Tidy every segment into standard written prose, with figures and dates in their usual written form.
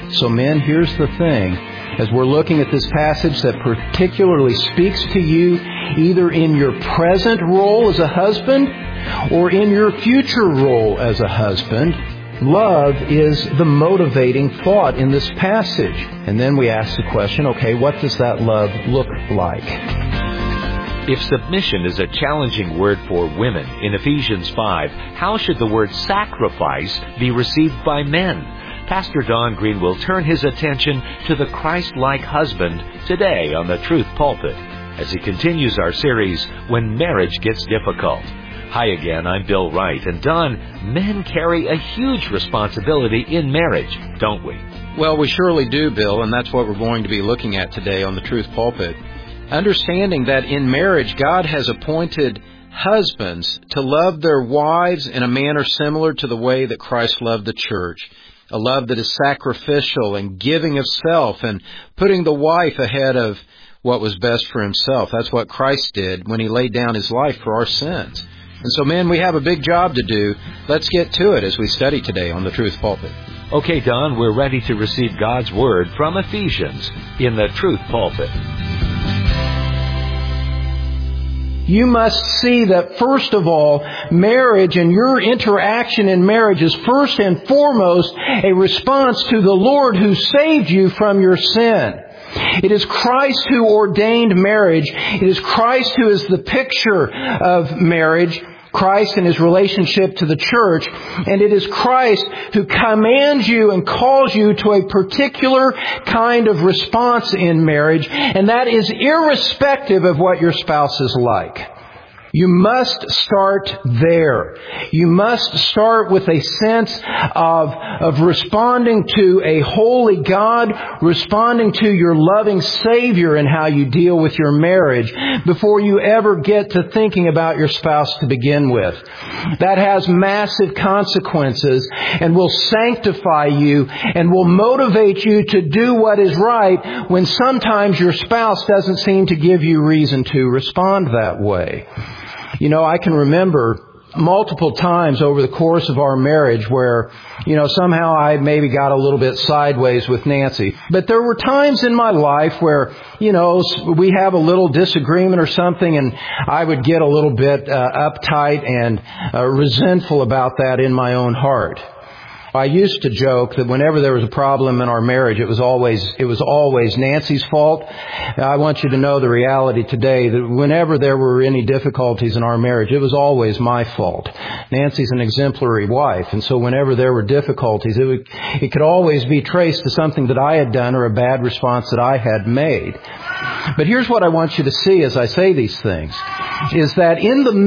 So men, here's the thing. As we're looking at this passage that particularly speaks to you either in your present role as a husband or in your future role as a husband, love is the motivating thought in this passage. And then we ask the question, okay, what does that love look like? If submission is a challenging word for women in Ephesians 5, how should the word sacrifice be received by men? Pastor Don Green will turn his attention to the Christ-like husband today on the Truth Pulpit as he continues our series, When Marriage Gets Difficult. Hi again, I'm Bill Wright, and Don, men carry a huge responsibility in marriage, don't we? Well, we surely do, Bill, and that's what we're going to be looking at today on the Truth Pulpit. Understanding that in marriage, God has appointed husbands to love their wives in a manner similar to the way that Christ loved the church. A love that is sacrificial and giving of self and putting the wife ahead of what was best for himself. That's what Christ did when he laid down his life for our sins. And so, men, we have a big job to do. Let's get to it as we study today on the Truth Pulpit. Okay, Don, we're ready to receive God's Word from Ephesians in the Truth Pulpit. You must see that, first of all, marriage and your interaction in marriage is first and foremost a response to the Lord who saved you from your sin. It is Christ who ordained marriage. It is Christ who is the picture of marriage, Christ and His relationship to the church. And it is Christ who commands you and calls you to a particular kind of response in marriage. And that is irrespective of what your spouse is like. You must start there. You must start with a sense of responding to a holy God, responding to your loving Savior in how you deal with your marriage before you ever get to thinking about your spouse to begin with. That has massive consequences and will sanctify you and will motivate you to do what is right when sometimes your spouse doesn't seem to give you reason to respond that way. You know, I can remember multiple times over the course of our marriage where, somehow I maybe got a little bit sideways with Nancy. But there were times in my life where, we have a little disagreement or something and I would get a little bit uptight and resentful about that in my own heart. I used to joke that whenever there was a problem in our marriage, it was always Nancy's fault. I want you to know the reality today that whenever there were any difficulties in our marriage, it was always my fault. Nancy's an exemplary wife, and so whenever there were difficulties, it could always be traced to something that I had done or a bad response that I had made. But here's what I want you to see as I say these things, is that in the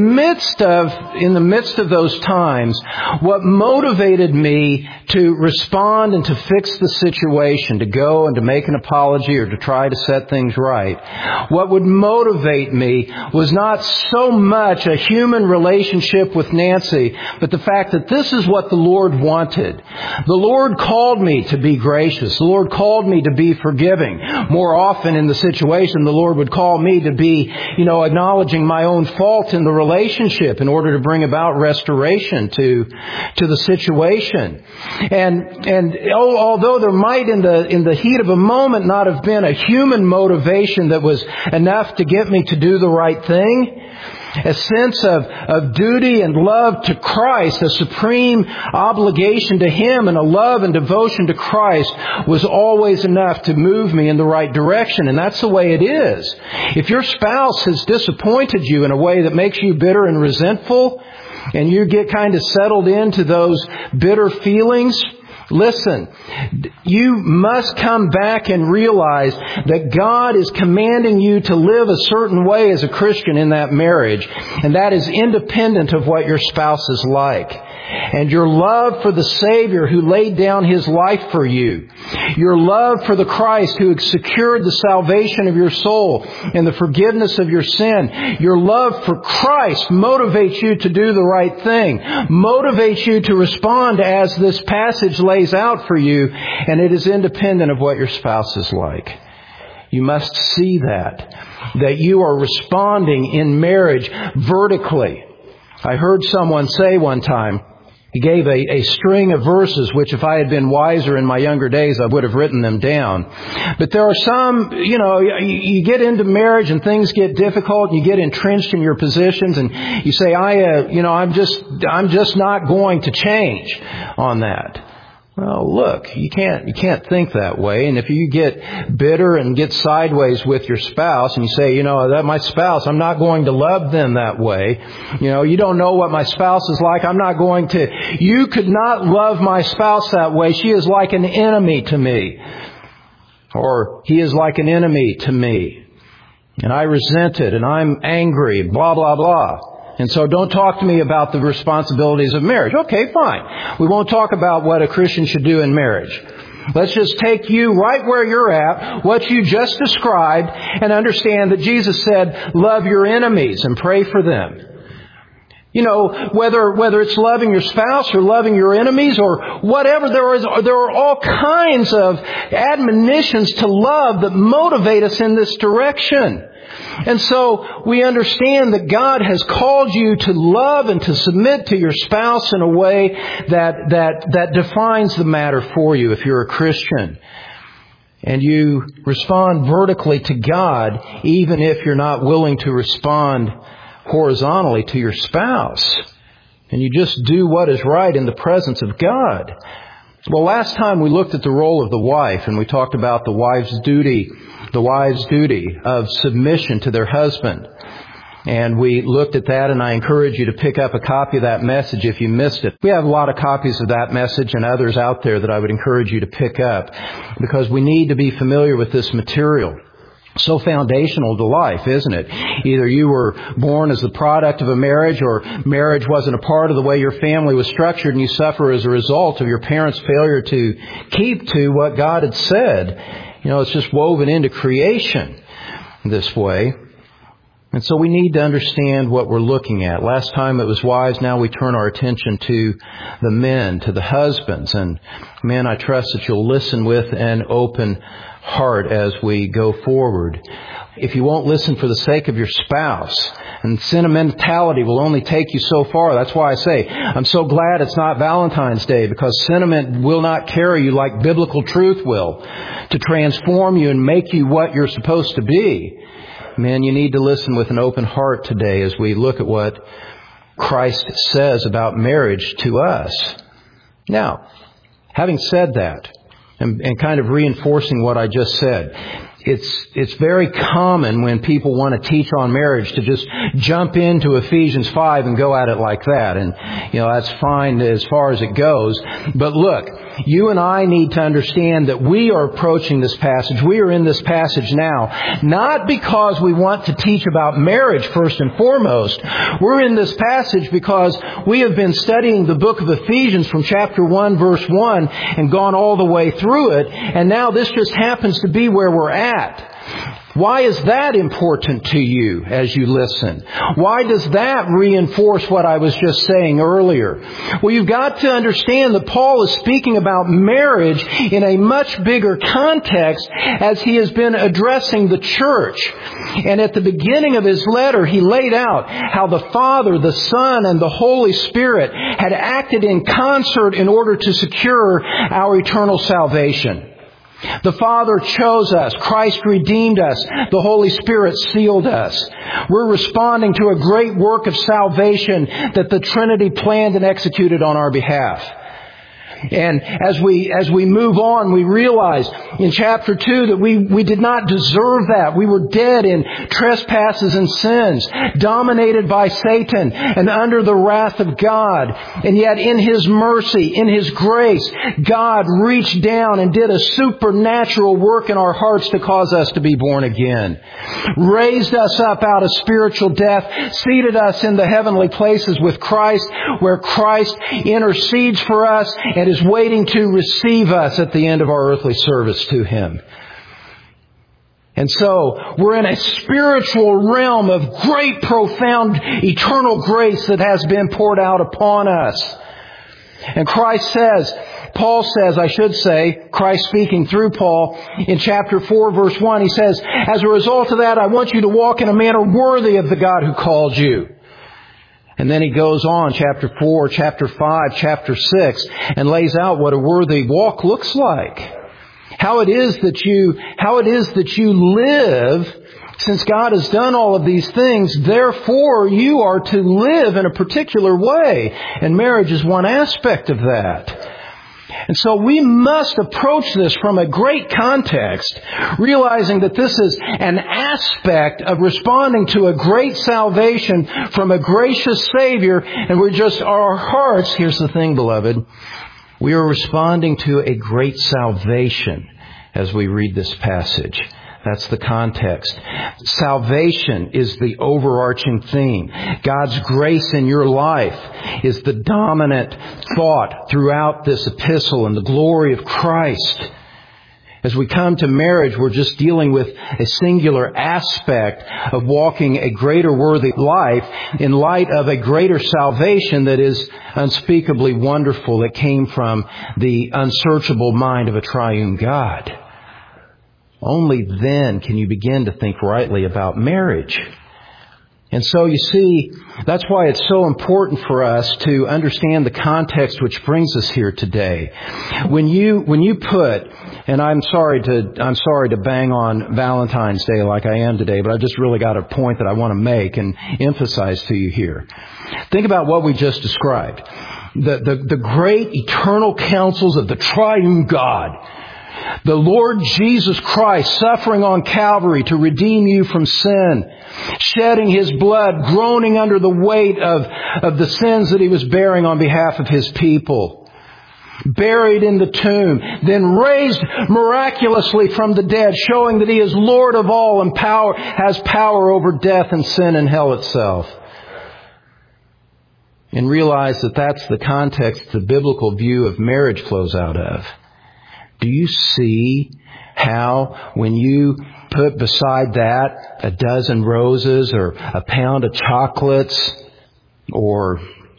midst of those times, what motivated me to respond and to fix the situation, to go and to make an apology or to try to set things right, what would motivate me was not so much a human relationship with Nancy, but the fact that this is what the Lord wanted. The Lord called me to be gracious. The Lord called me to be forgiving. More often in the situation, the Lord would call me to be, acknowledging my own fault in the relationship in order to bring about restoration to the situation. And although there might in the heat of a moment not have been a human motivation that was enough to get me to do the right thing, a sense of duty and love to Christ, a supreme obligation to Him and a love and devotion to Christ was always enough to move me in the right direction. And that's the way it is. If your spouse has disappointed you in a way that makes you bitter and resentful, and you get kind of settled into those bitter feelings, listen, you must come back and realize that God is commanding you to live a certain way as a Christian in that marriage, and that is independent of what your spouse is like. And your love for the Savior who laid down His life for you, your love for the Christ who secured the salvation of your soul and the forgiveness of your sin, your love for Christ motivates you to do the right thing, motivates you to respond as this passage lays out for you, and it is independent of what your spouse is like. You must see that you are responding in marriage vertically. I heard someone say one time He gave a string of verses, which if I had been wiser in my younger days, I would have written them down. But there are some, you get into marriage and things get difficult and you get entrenched in your positions and you say, I'm just not going to change on that. Well, look, you can't think that way. And if you get bitter and get sideways with your spouse and you say, that my spouse, I'm not going to love them that way. You don't know what my spouse is like. I'm not going to. You could not love my spouse that way. She is like an enemy to me. Or he is like an enemy to me. And I resent it and I'm angry, blah, blah, blah. And so don't talk to me about the responsibilities of marriage. Okay, fine. We won't talk about what a Christian should do in marriage. Let's just take you right where you're at, what you just described, and understand that Jesus said, love your enemies and pray for them. Whether it's loving your spouse or loving your enemies or whatever, there are all kinds of admonitions to love that motivate us in this direction. And so we understand that God has called you to love and to submit to your spouse in a way that defines the matter for you if you're a Christian. And you respond vertically to God even if you're not willing to respond horizontally to your spouse. And you just do what is right in the presence of God. Well, last time we looked at the role of the wife and we talked about the wife's duty of submission to their husband. And we looked at that, and I encourage you to pick up a copy of that message if you missed it. We have a lot of copies of that message and others out there that I would encourage you to pick up because we need to be familiar with this material. So foundational to life, isn't it? Either you were born as the product of a marriage or marriage wasn't a part of the way your family was structured and you suffer as a result of your parents' failure to keep to what God had said. It's just woven into creation this way. And so we need to understand what we're looking at. Last time it was wives. Now we turn our attention to the men, to the husbands. And men, I trust that you'll listen with an open heart as we go forward. If you won't listen for the sake of your spouse, and sentimentality will only take you so far. That's why I say, I'm so glad it's not Valentine's Day, because sentiment will not carry you like biblical truth will, to transform you and make you what you're supposed to be. Men, you need to listen with an open heart today as we look at what Christ says about marriage to us. Now, having said that, and kind of reinforcing what I just said, it's very common when people want to teach on marriage to just jump into Ephesians 5 and go at it like that. And, that's fine as far as it goes. But look, you and I need to understand that we are approaching this passage. We are in this passage now, not because we want to teach about marriage first and foremost. We're in this passage because we have been studying the book of Ephesians from chapter 1, verse 1, and gone all the way through it. And now this just happens to be where we're at. Why is that important to you as you listen? Why does that reinforce what I was just saying earlier? Well, you've got to understand that Paul is speaking about marriage in a much bigger context as he has been addressing the church. And at the beginning of his letter, he laid out how the Father, the Son, and the Holy Spirit had acted in concert in order to secure our eternal salvation. The Father chose us. Christ redeemed us. The Holy Spirit sealed us. We're responding to a great work of salvation that the Trinity planned and executed on our behalf. And as we move on, we realize in chapter 2 that we did not deserve that. We were dead in trespasses and sins, dominated by Satan and under the wrath of God. And yet in His mercy, in His grace, God reached down and did a supernatural work in our hearts to cause us to be born again. Raised us up out of spiritual death, seated us in the heavenly places with Christ, where Christ intercedes for us and is waiting to receive us at the end of our earthly service to Him. And so we're in a spiritual realm of great, profound, eternal grace that has been poured out upon us. And Christ speaking through Paul in chapter 4, verse 1, he says, as a result of that, I want you to walk in a manner worthy of the God who called you. And then he goes on, chapter 4, chapter 5, chapter 6, and lays out what a worthy walk looks like. How it is that you live, since God has done all of these things, therefore you are to live in a particular way. And marriage is one aspect of that. And so we must approach this from a great context, realizing that this is an aspect of responding to a great salvation from a gracious Savior. And our hearts, here's the thing, beloved, we are responding to a great salvation as we read this passage. That's the context. Salvation is the overarching theme. God's grace in your life is the dominant thought throughout this epistle, and the glory of Christ. As we come to marriage, we're just dealing with a singular aspect of walking a greater worthy life in light of a greater salvation that is unspeakably wonderful, that came from the unsearchable mind of a triune God. Only then can you begin to think rightly about marriage. And so you see, that's why it's so important for us to understand the context which brings us here today. When you put, and I'm sorry to bang on Valentine's Day like I am today, but I just really got a point that I want to make and emphasize to you here. Think about what we just described. The great eternal counsels of the triune God. The Lord Jesus Christ suffering on Calvary to redeem you from sin, shedding His blood, groaning under the weight of the sins that He was bearing on behalf of His people, buried in the tomb, then raised miraculously from the dead, showing that He is Lord of all and has power over death and sin and hell itself. And realize that that's the context the biblical view of marriage flows out of. Do you see how when you put beside that a dozen roses or a pound of chocolates or,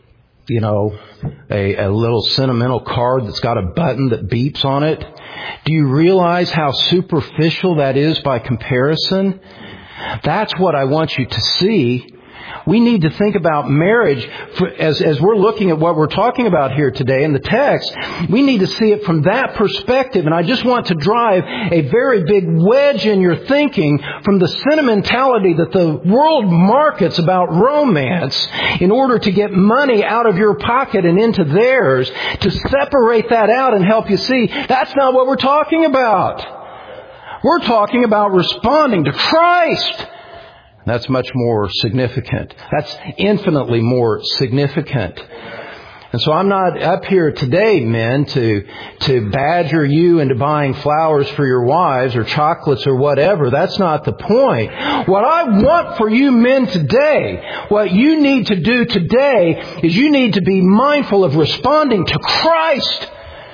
a little sentimental card that's got a button that beeps on it, do you realize how superficial that is by comparison? That's what I want you to see. We need to think about marriage as we're looking at what we're talking about here today in the text. We need to see it from that perspective. And I just want to drive a very big wedge in your thinking from the sentimentality that the world markets about romance in order to get money out of your pocket and into theirs, to separate that out and help you see that's not what we're talking about. We're talking about responding to Christ. That's much more significant. That's infinitely more significant. And so I'm not up here today, men, to badger you into buying flowers for your wives or chocolates or whatever. That's not the point. What I want for you men today, what you need to do today is you need to be mindful of responding to Christ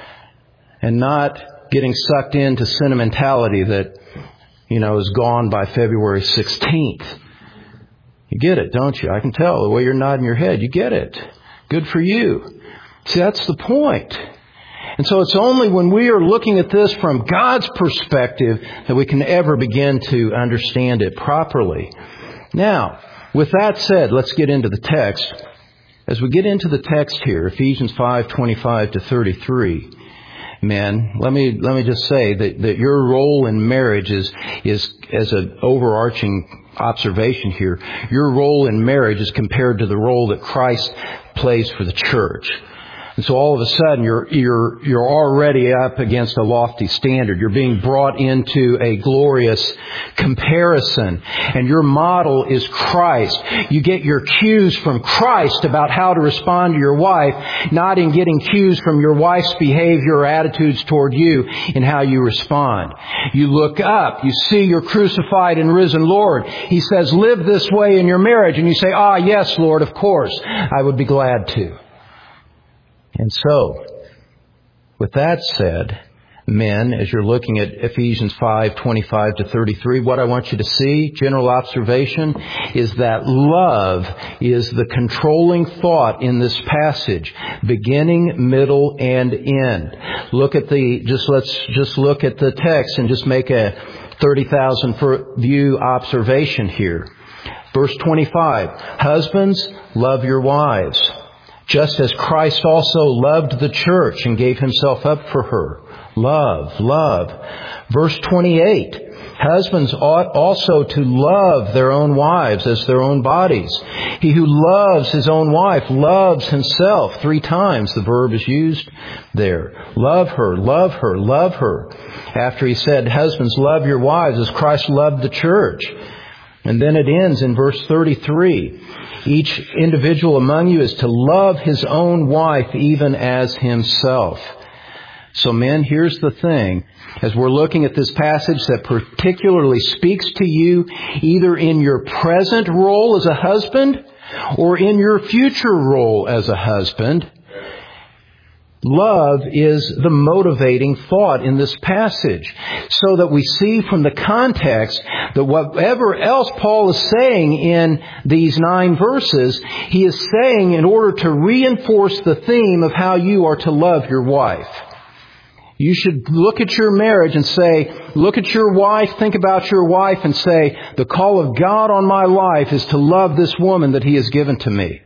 and not getting sucked into sentimentality that is gone by February 16th. You get it, don't you? I can tell the way you're nodding your head. You get it. Good for you. See, that's the point. And so it's only when we are looking at this from God's perspective that we can ever begin to understand it properly. Now, with that said, let's get into the text. As we get into the text here, Ephesians 5:25 to 33, men, let me just say that your role in marriage is as an overarching observation here. Your role in marriage is compared to the role that Christ plays for the church. And so all of a sudden you're already up against a lofty standard. You're being brought into a glorious comparison. And your model is Christ. You get your cues from Christ about how to respond to your wife, not in getting cues from your wife's behavior or attitudes toward you in how you respond. You look up. You see your crucified and risen Lord. He says, live this way in your marriage. And you say, yes, Lord, of course, I would be glad to. And so, with that said, men, as you're looking at Ephesians 5:25 to 33, what I want you to see, general observation, is that love is the controlling thought in this passage, beginning, middle, and end. Let's look at the text and just make a 30,000 foot view observation here. Verse 25, husbands, love your wives, just as Christ also loved the church and gave himself up for her. Love, love. Verse 28, husbands ought also to love their own wives as their own bodies. He who loves his own wife loves himself. 3 times the verb is used there. Love her, love her, love her. After he said, husbands, love your wives as Christ loved the church. And then it ends in verse 33. Each individual among you is to love his own wife even as himself. So men, here's the thing. As we're looking at this passage that particularly speaks to you either in your present role as a husband or in your future role as a husband, love is the motivating thought in this passage, so that we see from the context that whatever else Paul is saying in these 9 verses, he is saying in order to reinforce the theme of how you are to love your wife. You should look at your marriage and say, look at your wife, think about your wife and say, the call of God on my life is to love this woman that He has given to me.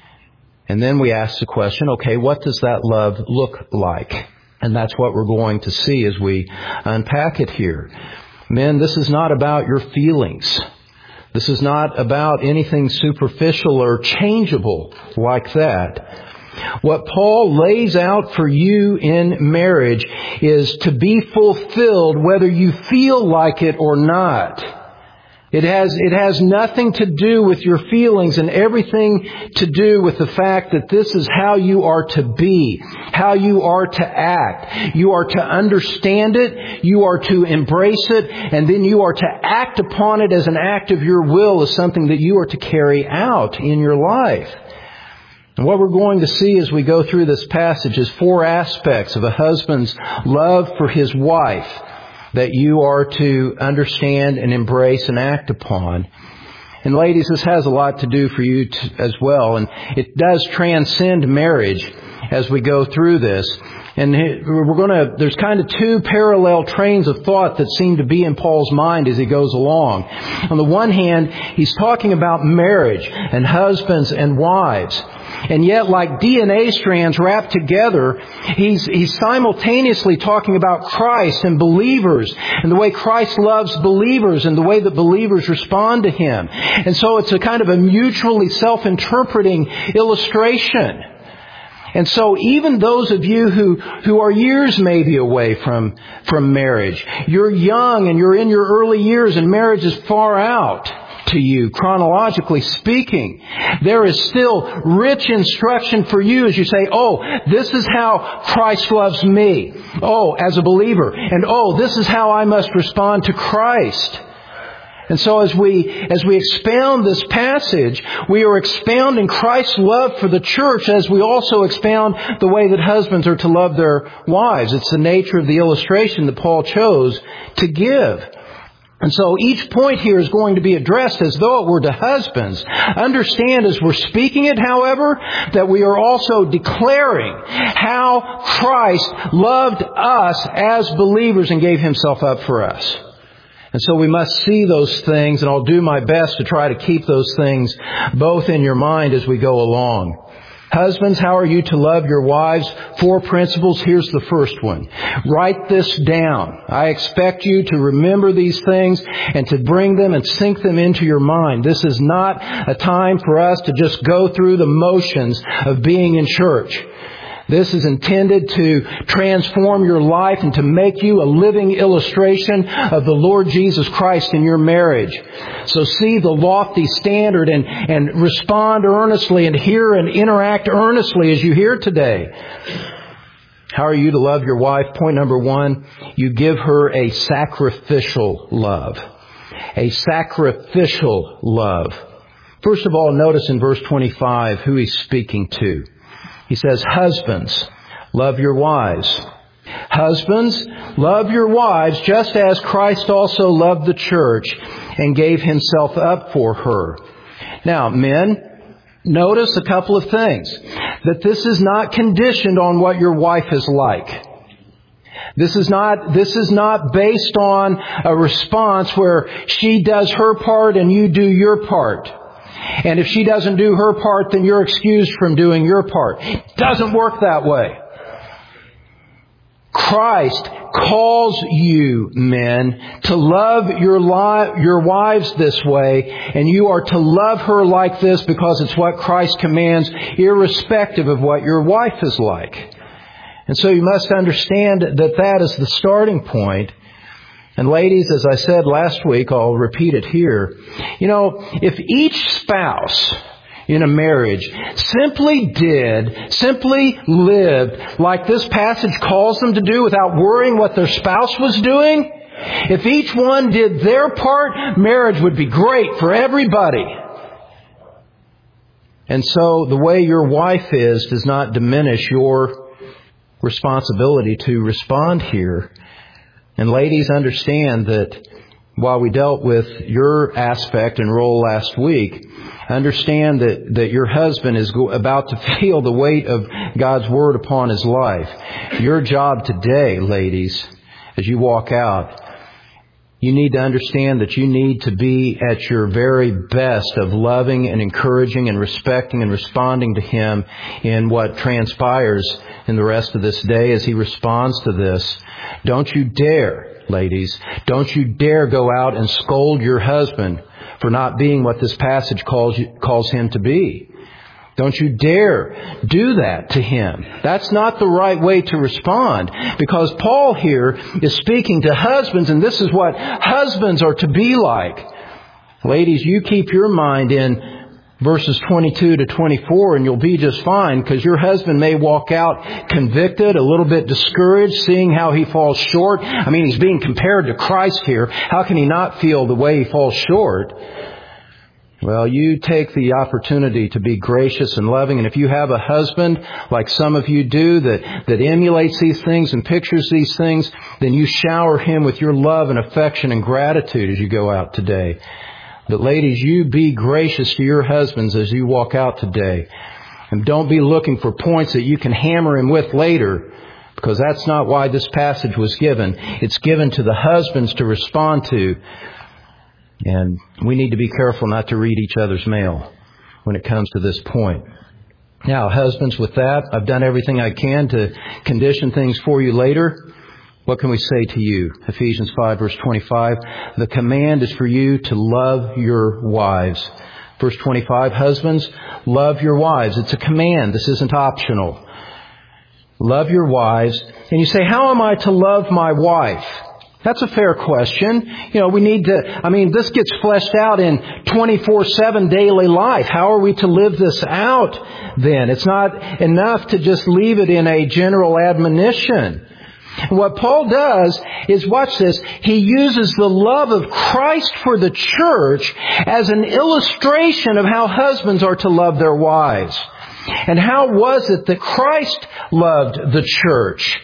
And then we ask the question, okay, what does that love look like? And that's what we're going to see as we unpack it here. Men, this is not about your feelings. This is not about anything superficial or changeable like that. What Paul lays out for you in marriage is to be fulfilled whether you feel like it or not. It has nothing to do with your feelings and everything to do with the fact that this is how you are to be, how you are to act. You are to understand it, you are to embrace it, and then you are to act upon it as an act of your will, as something that you are to carry out in your life. And what we're going to see as we go through this passage is 4 aspects of a husband's love for his wife that you are to understand and embrace and act upon. And ladies, this has a lot to do for you as well. And it does transcend marriage as we go through this. And there's kind of 2 parallel trains of thought that seem to be in Paul's mind as he goes along. On the one hand, he's talking about marriage and husbands and wives. And yet, like DNA strands wrapped together, he's simultaneously talking about Christ and believers and the way Christ loves believers and the way that believers respond to Him. And so it's a kind of a mutually self-interpreting illustration. And so even those of you who are years maybe away from marriage, you're young and you're in your early years and marriage is far out to you, chronologically speaking, there is still rich instruction for you as you say, oh, this is how Christ loves me, oh, as a believer, and oh, this is how I must respond to Christ. And so as we expound this passage, we are expounding Christ's love for the church as we also expound the way that husbands are to love their wives. It's the nature of the illustration that Paul chose to give. And so each point here is going to be addressed as though it were to husbands. Understand as we're speaking it, however, that we are also declaring how Christ loved us as believers and gave Himself up for us. And so we must see those things, and I'll do my best to try to keep those things both in your mind as we go along. Husbands, how are you to love your wives? 4 principles. Here's the first one. Write this down. I expect you to remember these things and to bring them and sink them into your mind. This is not a time for us to just go through the motions of being in church. This is intended to transform your life and to make you a living illustration of the Lord Jesus Christ in your marriage. So see the lofty standard and respond earnestly and hear and interact earnestly as you hear today. How are you to love your wife? Point number 1, you give her a sacrificial love. A sacrificial love. First of all, notice in verse 25 who he's speaking to. He says, husbands, love your wives. Husbands, love your wives just as Christ also loved the church and gave Himself up for her. Now, men, notice a couple of things. That this is not conditioned on what your wife is like. This is not based on a response where she does her part and you do your part. And if she doesn't do her part, then you're excused from doing your part. It doesn't work that way. Christ calls you, men, to love your wives this way, and you are to love her like this because it's what Christ commands, irrespective of what your wife is like. And so you must understand that is the starting point. And ladies, as I said last week, I'll repeat it here. If each spouse in a marriage simply lived like this passage calls them to do without worrying what their spouse was doing, if each one did their part, marriage would be great for everybody. And so the way your wife is does not diminish your responsibility to respond here. And ladies, understand that while we dealt with your aspect and role last week, understand that your husband is about to feel the weight of God's Word upon his life. Your job today, ladies, as you walk out, you need to understand that you need to be at your very best of loving and encouraging and respecting and responding to him in what transpires in the rest of this day as he responds to this. Don't you dare, ladies, don't you dare go out and scold your husband for not being what this passage calls him to be. Don't you dare do that to him. That's not the right way to respond, because Paul here is speaking to husbands, and this is what husbands are to be like. Ladies, you keep your mind in verses 22 to 24 and you'll be just fine, because your husband may walk out convicted, a little bit discouraged, seeing how he falls short. I mean, he's being compared to Christ here. How can he not feel the way he falls short? Well, you take the opportunity to be gracious and loving. And if you have a husband, like some of you do, that emulates these things and pictures these things, then you shower him with your love and affection and gratitude as you go out today. But ladies, you be gracious to your husbands as you walk out today. And don't be looking for points that you can hammer him with later, because that's not why this passage was given. It's given to the husbands to respond to. And we need to be careful not to read each other's mail when it comes to this point. Now, husbands, with that, I've done everything I can to condition things for you later. What can we say to you? Ephesians 5, verse 25. The command is for you to love your wives. Verse 25, husbands, love your wives. It's a command. This isn't optional. Love your wives. And you say, how am I to love my wife? That's a fair question. We need to, this gets fleshed out in 24/7 daily life. How are we to live this out then? It's not enough to just leave it in a general admonition. And what Paul does is, watch this, he uses the love of Christ for the church as an illustration of how husbands are to love their wives. And how was it that Christ loved the church?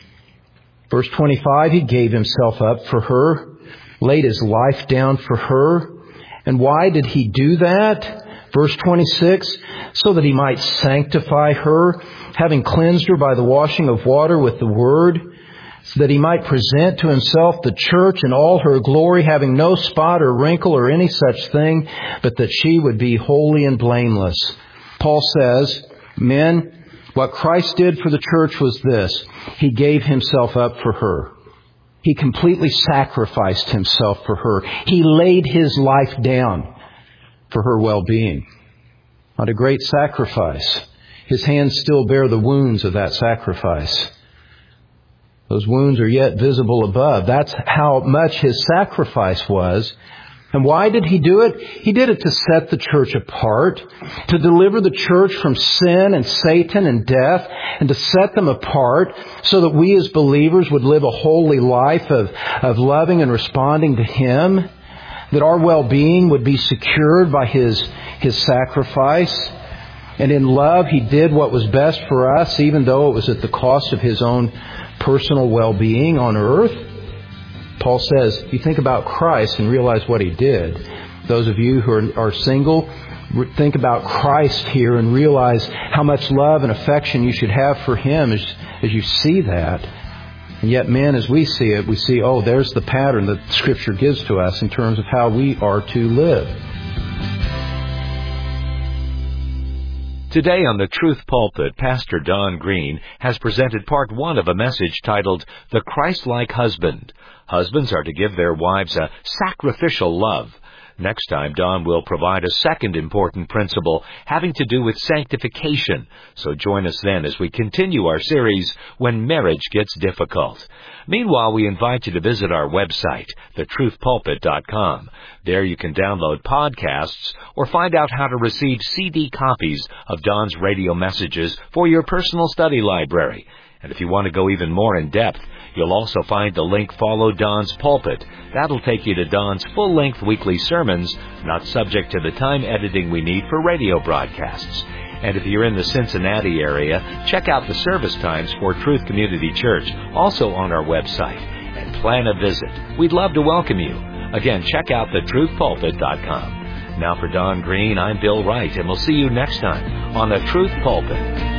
Verse 25, he gave himself up for her, laid his life down for her. And why did he do that? Verse 26, so that he might sanctify her, having cleansed her by the washing of water with the word, so that he might present to himself the church in all her glory, having no spot or wrinkle or any such thing, but that she would be holy and blameless. Paul says, men, what Christ did for the church was this. He gave himself up for her. He completely sacrificed himself for her. He laid his life down for her well-being. What a great sacrifice. His hands still bear the wounds of that sacrifice. Those wounds are yet visible above. That's how much his sacrifice was. And why did he do it? He did it to set the church apart, to deliver the church from sin and Satan and death, and to set them apart so that we as believers would live a holy life of loving and responding to him, that our well-being would be secured by his sacrifice. And in love, he did what was best for us, even though it was at the cost of his own personal well-being on earth. Paul says, you think about Christ and realize what he did. Those of you who are single, think about Christ here and realize how much love and affection you should have for him as you see that. And yet men, as we see it, we see, oh, there's the pattern that Scripture gives to us in terms of how we are to live. Today on the Truth Pulpit, Pastor Don Green has presented part 1 of a message titled, The Christ-Like Husband. Husbands are to give their wives a sacrificial love. Next time, Don will provide a second important principle having to do with sanctification. So join us then as we continue our series, When Marriage Gets Difficult. Meanwhile, we invite you to visit our website, thetruthpulpit.com. There you can download podcasts or find out how to receive CD copies of Don's radio messages for your personal study library. And if you want to go even more in depth, you'll also find the link Follow Don's Pulpit. That'll take you to Don's full-length weekly sermons, not subject to the time editing we need for radio broadcasts. And if you're in the Cincinnati area, check out the service times for Truth Community Church, also on our website, and plan a visit. We'd love to welcome you. Again, check out thetruthpulpit.com. Now for Don Green, I'm Bill Wright, and we'll see you next time on The Truth Pulpit.